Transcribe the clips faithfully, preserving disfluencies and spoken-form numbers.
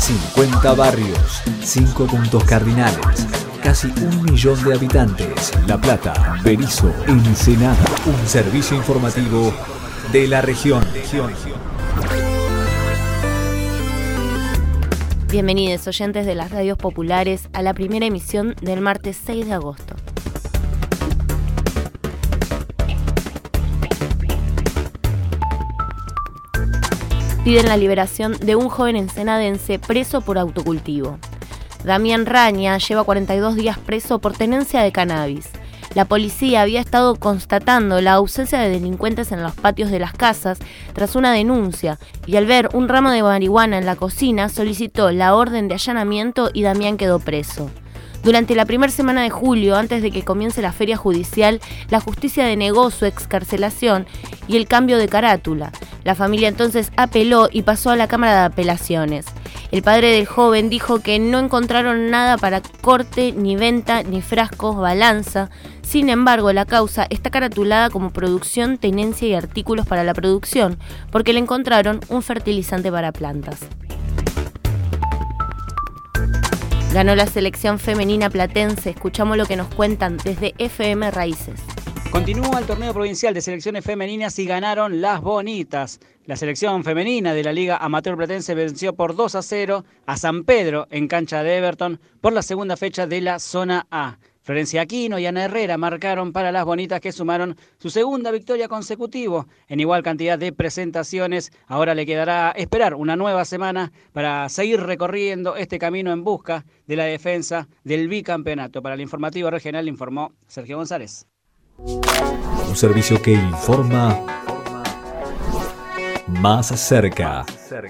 cincuenta barrios, cinco puntos cardinales, casi un millón de habitantes. La Plata, Berisso, Ensenada. Un servicio informativo de la región. Bienvenidos oyentes de las radios populares a la primera emisión del martes seis de agosto. Piden la liberación de un joven ensenadense preso por autocultivo. Damián Raña lleva cuarenta y dos días preso por tenencia de cannabis. La policía había estado constatando la ausencia de delincuentes en los patios de las casas tras una denuncia y al ver un ramo de marihuana en la cocina solicitó la orden de allanamiento y Damián quedó preso. Durante la primera semana de julio, antes de que comience la feria judicial, la justicia denegó su excarcelación y el cambio de carátula. La familia entonces apeló y pasó a la Cámara de Apelaciones. El padre del joven dijo que no encontraron nada para corte, ni venta, ni frascos, balanza. Sin embargo, la causa está caratulada como producción, tenencia y artículos para la producción, porque le encontraron un fertilizante para plantas. Ganó la selección femenina platense. Escuchamos lo que nos cuentan desde F M Raíces. Continúa el torneo provincial de selecciones femeninas y ganaron las Bonitas. La selección femenina de la Liga Amateur Platense venció por dos a cero a San Pedro en cancha de Everton por la segunda fecha de la Zona A. Florencia Aquino y Ana Herrera marcaron para las Bonitas, que sumaron su segunda victoria consecutiva en igual cantidad de presentaciones. Ahora le quedará esperar una nueva semana para seguir recorriendo este camino en busca de la defensa del bicampeonato. Para el informativo regional informó Sergio González. Un servicio que informa más cerca.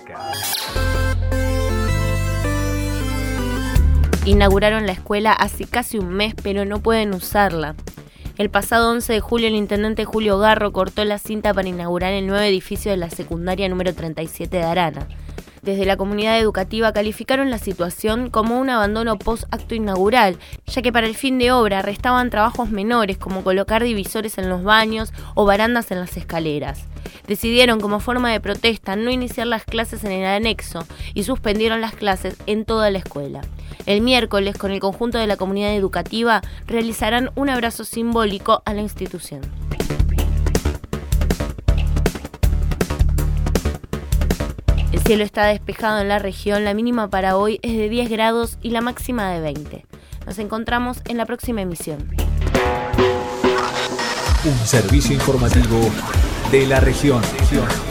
Inauguraron la escuela hace casi un mes, pero no pueden usarla. El pasado once de julio, el intendente Julio Garro cortó la cinta para inaugurar el nuevo edificio de la secundaria número treinta y siete de Arana. Desde la comunidad educativa calificaron la situación como un abandono post-acto inaugural, ya que para el fin de obra restaban trabajos menores como colocar divisores en los baños o barandas en las escaleras. Decidieron como forma de protesta no iniciar las clases en el anexo y suspendieron las clases en toda la escuela. El miércoles, con el conjunto de la comunidad educativa, realizarán un abrazo simbólico a la institución. El cielo está despejado en la región, la mínima para hoy es de diez grados y la máxima de veinte. Nos encontramos en la próxima emisión. Un servicio informativo de la región.